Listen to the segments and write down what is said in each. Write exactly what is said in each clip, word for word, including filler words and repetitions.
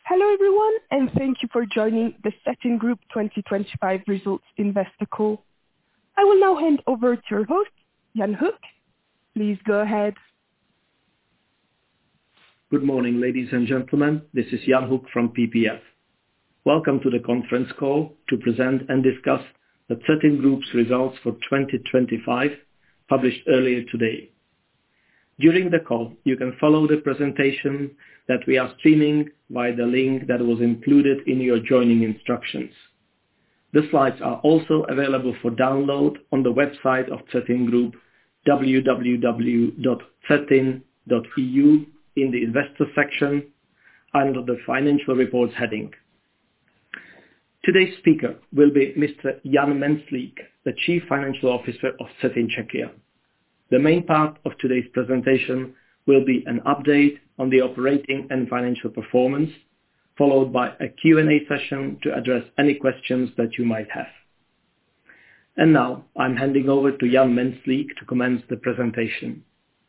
Hello everyone, and thank you for joining the Cetin Group twenty twenty-five Results Investor Call. I will now hand over to your host, Jan Hoek. Please go ahead. Good morning, ladies and gentlemen. This is Jan Hoek from P P F. Welcome to the conference call to present and discuss the Cetin Group's results for twenty twenty-five, published earlier today. During the call, you can follow the presentation that we are streaming via the link that was included in your joining instructions. The slides are also available for download on the website of Cetin Group, w w w dot cetin dot e u, in the investor section under the financial reports heading. Today's speaker will be Mister Jan Menslík, the Chief Financial Officer of Cetin Czechia. The main part of today's presentation will be an update on the operating and financial performance, followed by a Q and A session to address any questions that you might have. And now I'm handing over to Jan Menslík to commence the presentation.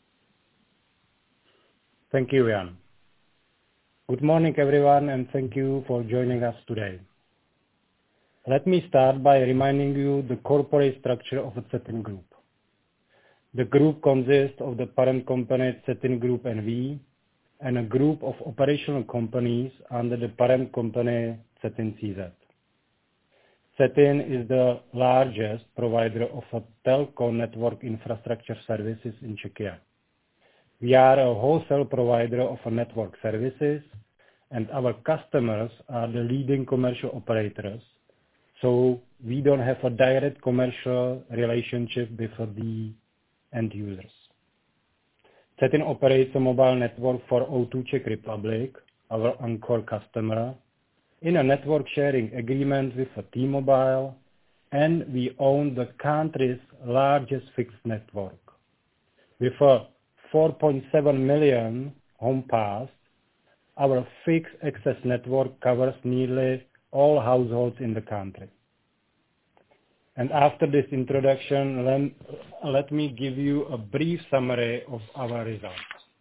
Thank you, Jan. Good morning, everyone, and thank you for joining us today. Let me start by reminding you the corporate structure of the Cetin Group. The group consists of the parent company Cetin Group N V and a group of operational companies under the parent company Cetin C Z. Cetin is the largest provider of a telco network infrastructure services in Czechia. We are a wholesale provider of a network services, and our customers are the leading commercial operators, so we don't have a direct commercial relationship with the end users. Cetin operates a mobile network for O two Czech Republic, our anchor customer, in a network sharing agreement with T-Mobile, and we own the country's largest fixed network. With a four point seven million home pass, our fixed access network covers nearly all households in the country. And after this introduction, let, let me give you a brief summary of our results.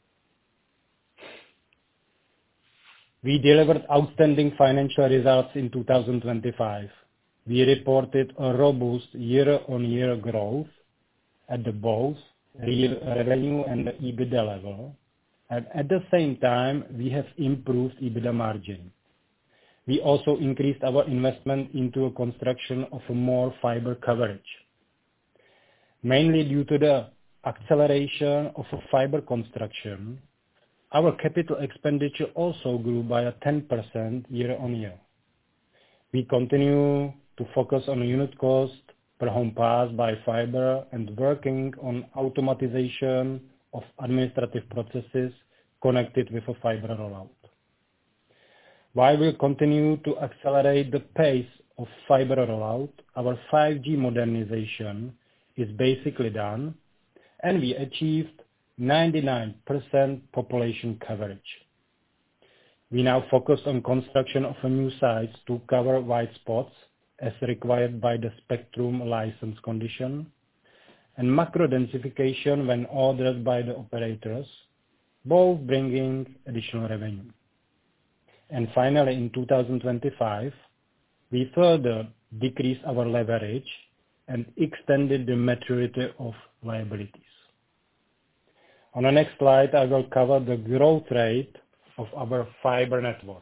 We delivered outstanding financial results in two thousand twenty-five. We reported a robust year-on-year growth at the both real revenue and the EBITDA level, and at the same time, we have improved EBITDA margin. We also increased our investment into a construction of a more fiber coverage. Mainly due to the acceleration of a fiber construction, our capital expenditure also grew by a ten percent year on year. We continue to focus on unit cost per home pass by fiber and working on automatization of administrative processes connected with a fiber rollout. While we continue to accelerate the pace of fiber rollout, our five G modernization is basically done, and we achieved ninety-nine percent population coverage. We now focus on construction of new sites to cover white spots as required by the spectrum license condition, and macro densification when ordered by the operators, both bringing additional revenue. And finally, in two thousand twenty-five, we further decreased our leverage and extended the maturity of liabilities. On the next slide, I will cover the growth rate of our fiber network.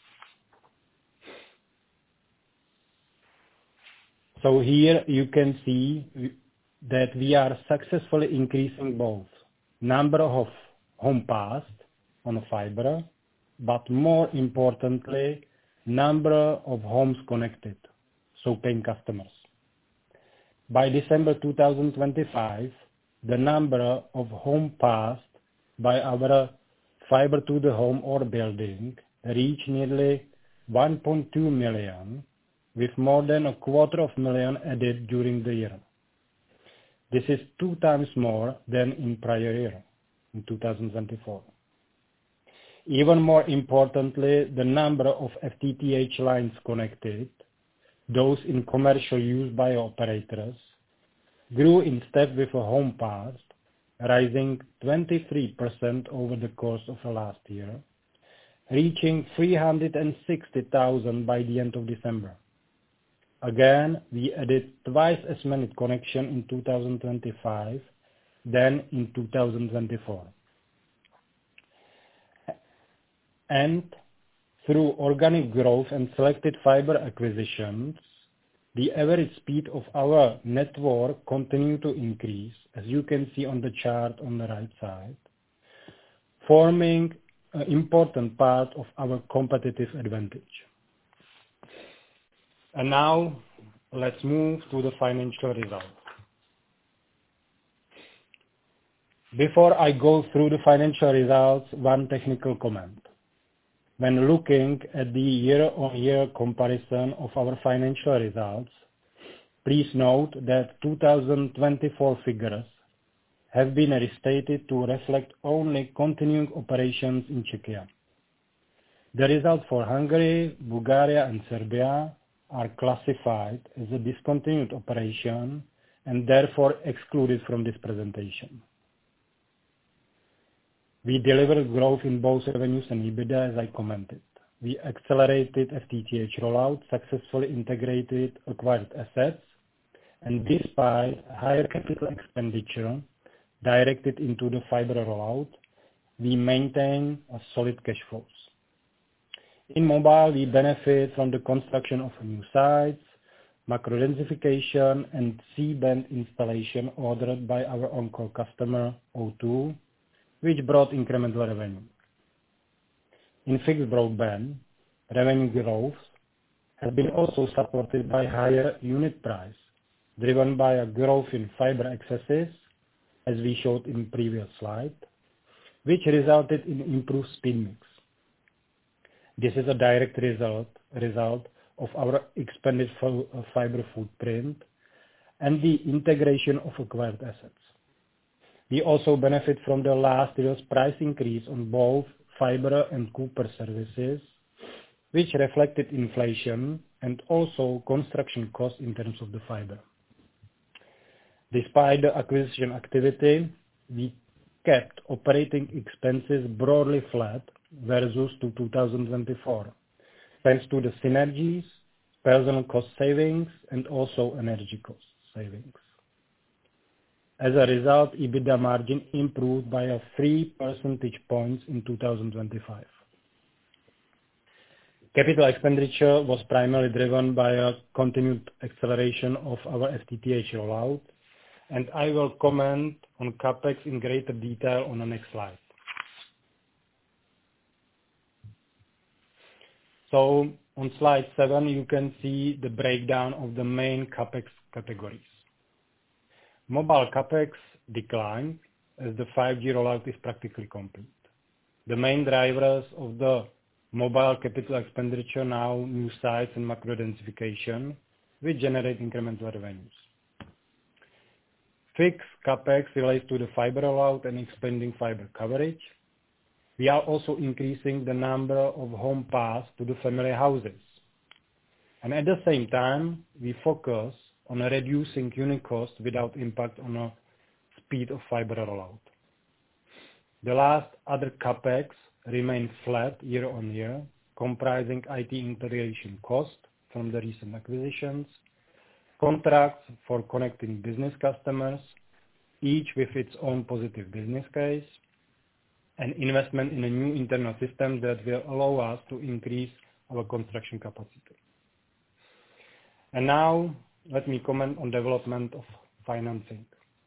So here you can see that we are successfully increasing both number of home passed on fiber, but more importantly, number of homes connected, so paying customers. By December two thousand twenty-five, the number of home passed by our fiber to the home or building reached nearly one point two million, with more than a quarter of a million added during the year. This is two times more than in prior year, in two thousand twenty-four. Even more importantly, the number of F T T H lines connected, those in commercial use by operators, grew in step with a home pass, rising twenty-three percent over the course of the last year, reaching three hundred sixty thousand by the end of December. Again, we added twice as many connections in two thousand twenty-five than in two thousand twenty-four. And through organic growth and selected fiber acquisitions, the average speed of our network continued to increase, as you can see on the chart on the right side, forming an important part of our competitive advantage. And now, let's move to the financial results. Before I go through the financial results, one technical comment. When looking at the year-on-year comparison of our financial results, please note that two thousand twenty-four figures have been restated to reflect only continuing operations in Czechia. The results for Hungary, Bulgaria, and Serbia are classified as a discontinued operation and therefore excluded from this presentation. We delivered growth in both revenues and EBITDA, as I commented. We accelerated F T T H rollout, successfully integrated acquired assets, and despite higher capital expenditure directed into the fiber rollout, we maintain a solid cash flows. In mobile, we benefit from the construction of new sites, macro densification, and C-band installation ordered by our on-call customer O two, which brought incremental revenue. In fixed broadband, revenue growth has been also supported by higher unit price, driven by a growth in fiber accesses, as we showed in previous slide, which resulted in improved speed mix. This is a direct result, result of our expanded fiber footprint and the integration of acquired assets. We also benefit from the last year's price increase on both fiber and copper services, which reflected inflation and also construction costs in terms of the fiber. Despite the acquisition activity, we kept operating expenses broadly flat versus to two thousand twenty-four, thanks to the synergies, personnel cost savings, and also energy cost savings. As a result, EBITDA margin improved by a three percentage points in two thousand twenty-five. Capital expenditure was primarily driven by a continued acceleration of our F T T H rollout, and I will comment on CapEx in greater detail on the next slide. So on slide seven, you can see the breakdown of the main CapEx categories. Mobile CapEx declined as the five G rollout is practically complete. The main drivers of the mobile capital expenditure now new sites and macro densification, which generate incremental revenues. Fixed CapEx relates to the fiber rollout and expanding fiber coverage. We are also increasing the number of home pass to the family houses. And at the same time, we focus on reducing unit cost without impact on the speed of fiber rollout. The last other CapEx remained flat year on year, comprising I T integration cost from the recent acquisitions, contracts for connecting business customers, each with its own positive business case, and investment in a new internal system that will allow us to increase our construction capacity. And now, let me comment on development of financing.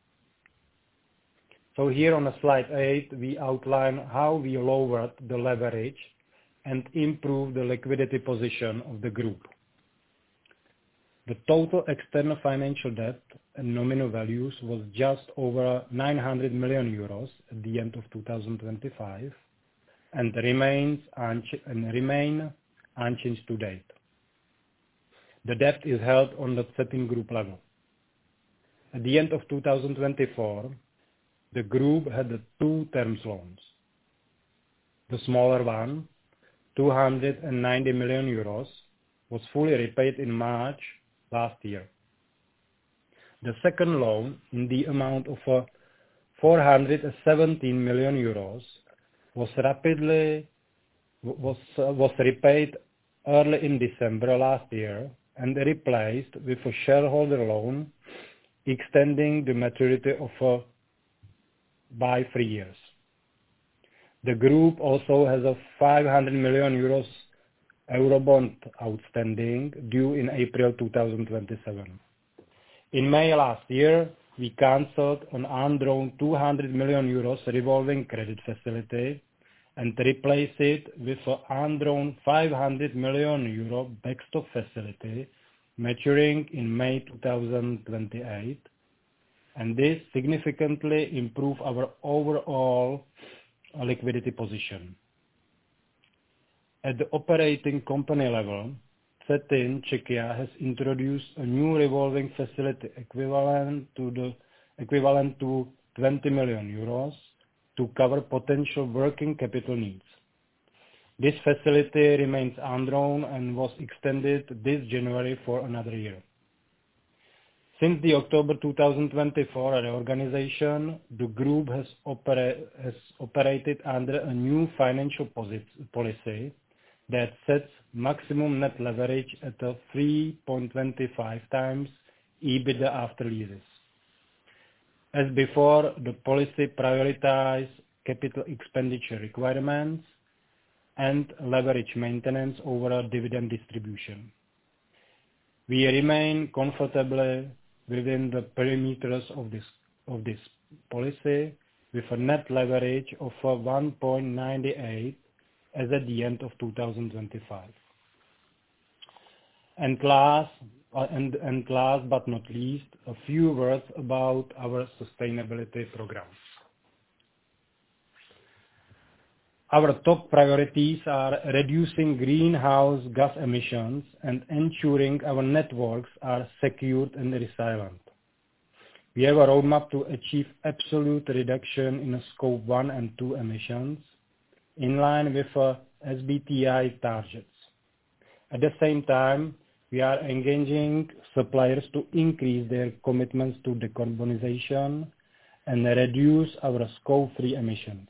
So here on slide eight, we outline how we lowered the leverage and improved the liquidity position of the group. The total external financial debt and nominal values was just over nine hundred million euros at the end of two thousand twenty-five and remains unch- and remain unchanged to date. The debt is held on the setting group level. At the end of two thousand twenty-four, the group had two term loans. The smaller one, two hundred ninety million euros, was fully repaid in March last year. The second loan, in the amount of uh, four hundred seventeen million euros, was rapidly was, uh, was repaid early in December last year and replaced with a shareholder loan extending the maturity of uh, by three years. The group also has a five hundred million euros Eurobond outstanding due in April two thousand twenty-seven. In May last year, we cancelled an undrawn two hundred million euros revolving credit facility and replaced it with an undrawn five hundred million euro backstop facility maturing in May two thousand twenty-eight, and this significantly improved our overall liquidity position. At the operating company level, Cetin Czechia has introduced a new revolving facility equivalent to the equivalent to twenty million euros to cover potential working capital needs. This facility remains undrawn and was extended this January for another year. Since the October two thousand twenty-four reorganization, the group has, opera- has operated under a new financial posi- policy that sets maximum net leverage at a three point two five times EBITDA after leases. As before, the policy prioritizes capital expenditure requirements and leverage maintenance over a dividend distribution. We remain comfortably within the perimeters of this, of this policy with a net leverage of one point nine eight as at the end of two thousand twenty-five. And last, uh, and, and last but not least, a few words about our sustainability program. Our top priorities are reducing greenhouse gas emissions and ensuring our networks are secured and resilient. We have a roadmap to achieve absolute reduction in scope one and two emissions in line with uh, S B T I targets. At the same time, we are engaging suppliers to increase their commitments to decarbonization and reduce our scope three emissions.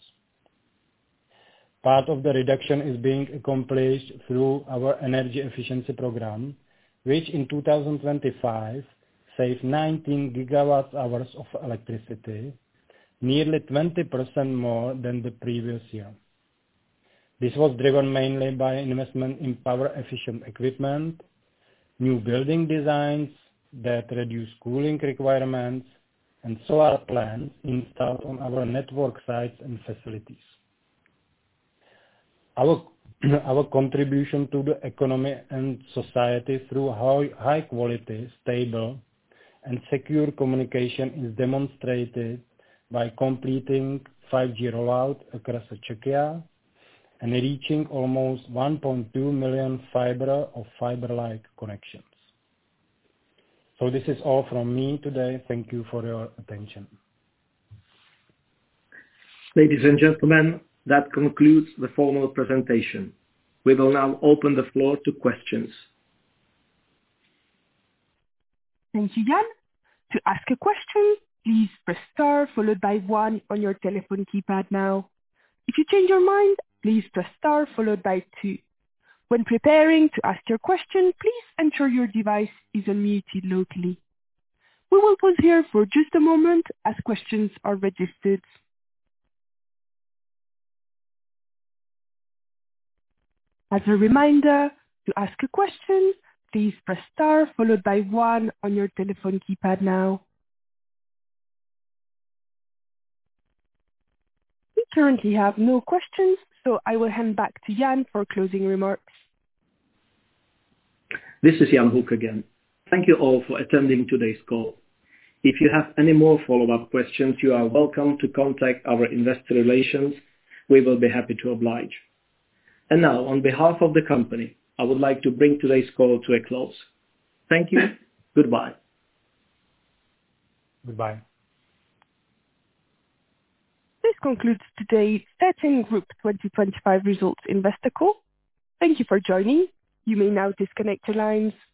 Part of the reduction is being accomplished through our energy efficiency program, which in two thousand twenty-five saved nineteen gigawatt hours of electricity, nearly twenty percent more than the previous year. This was driven mainly by investment in power-efficient equipment, new building designs that reduce cooling requirements, and solar plants installed on our network sites and facilities. Our, our contribution to the economy and society through high, high quality, stable, and secure communication is demonstrated by completing five G rollout across Czechia and reaching almost one point two million fiber or fiber-like connections. So this is all from me today. Thank you for your attention. Ladies and gentlemen, that concludes the formal presentation. We will now open the floor to questions. Thank you, Jan. To ask a question, please press star followed by one on your telephone keypad now. If you change your mind, please press star followed by two. When preparing to ask your question, please ensure your device is unmuted locally. We will pause here for just a moment as questions are registered. As a reminder, to ask a question, please press star followed by one on your telephone keypad now. We currently have no questions, so I will hand back to Jan for closing remarks. This is Jan Hoek again. Thank you all for attending today's call. If you have any more follow-up questions, you are welcome to contact our investor relations. We will be happy to oblige. And now, on behalf of the company, I would like to bring today's call to a close. Thank you. Goodbye. Goodbye. This concludes today's Cetin Group twenty twenty-five Results Investor Call. Thank you for joining. You may now disconnect your lines.